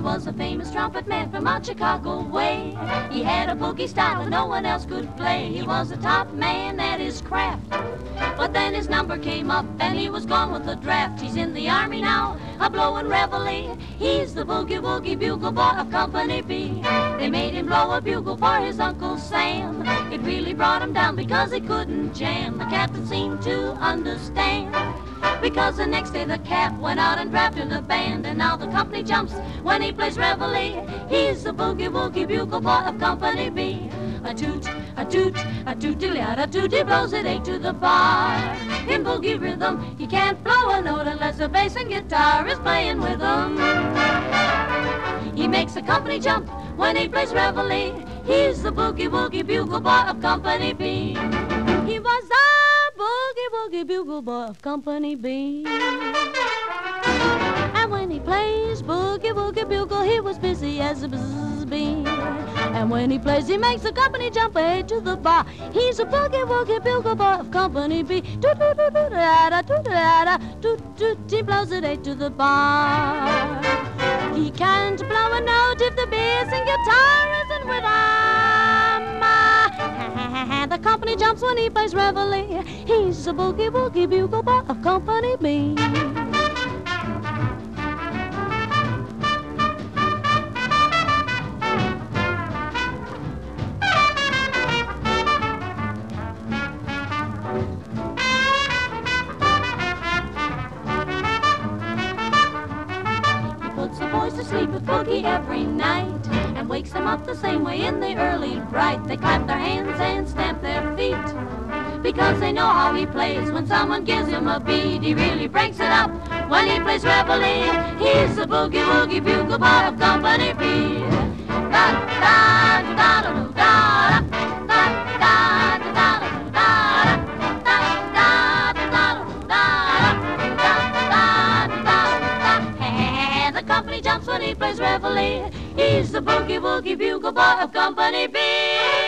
was a famous trumpet man from out Chicago way. He had a boogie style that no one else could play. He was a top man at his craft. But then his number came up and he was gone with the draft. He's in the army now, a-blowin' reveille. He's the boogie-woogie bugle boy of Company B. They made him blow a bugle for his Uncle Sam. It really brought him down because he couldn't jam. The captain seemed to understand, because the next day the cap went out and drafted a band. And now the company jumps when he plays reveille. He's the boogie-woogie bugle boy of Company B. A toot, a toot, a toot-a-toot, he blows it 8 to the bar. In boogie rhythm, he can't blow a note unless the bass and guitar is playing with him. He makes the company jump when he plays reveille. He's the boogie-woogie bugle boy of Company B. He was the boogie-woogie bugle boy of Company B. And when he plays boogie-woogie bugle, he was busy as a bee. And when he plays, he makes the company jump 8 to the bar. He's a boogie-woogie bugle boy of Company B. Toot-toot-toot-toot-da-da, toot-da-da, toot-toot, he blows it 8 to the bar. He can't blow a note if the bass and guitar isn't with him. The company jumps when he plays reveille. He's a boogie-woogie bugle boy of Company B. To sleep with boogie every night and wakes them up the same way in the early bright. They clap their hands and stamp their feet because they know how he plays. When someone gives him a beat, he really breaks it up when he plays reveille. He's the boogie-woogie bugle boy of Company B. Da da da da da da da da da da. Company jumps when he plays reveille. He's the boogie-woogie bugle boy of Company B.